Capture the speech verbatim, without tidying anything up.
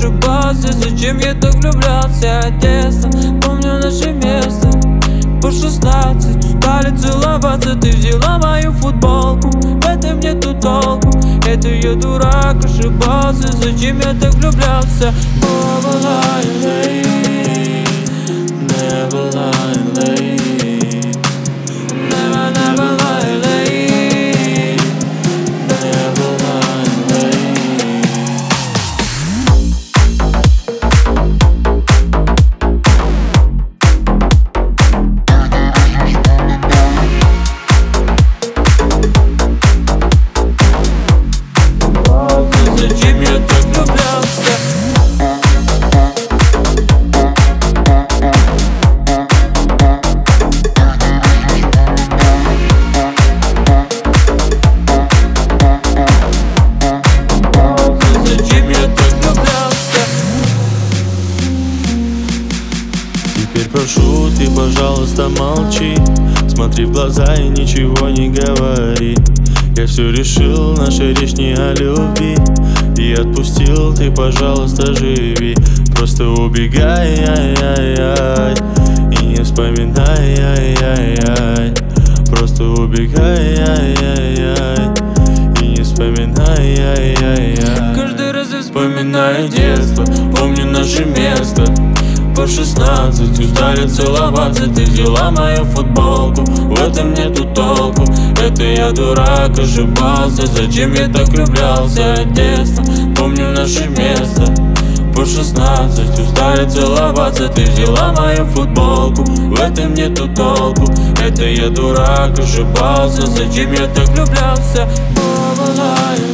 ошибался, зачем я так влюблялся. Детство, помню наше место. По шестнадцать устали целоваться. Ты взяла мою футболку, в этом нету толку. Это я дурак, ошибался, зачем я так влюблялся. Never lie late, never lie late, never, never lie late, never lie late. Зачем я так влюблялся? Зачем я так влюблялся? Теперь прошу, ты, пожалуйста, молчи. Смотри в глаза и ничего не говори. Я все решил, наша речь не о любви. И отпустил, ты, пожалуйста, живи. Просто убегай, ай-яй-яй, и не вспоминай, ай-яй-яй. Просто убегай, ай-яй-яй, и не вспоминай, ай-яй-яй. Каждый раз я вспоминаю детство, помню наше место. По шестнадцать устали целоваться. Ты взяла мою футболку, в этом нету толку. Это я дурак, ошибался, зачем я так влюблялся. Детство, помню наше место. По шестнадцать устали целоваться. Ты взяла мою футболку, в этом нету толку. Это я дурак, ошибался, зачем я так влюблялся. Never lie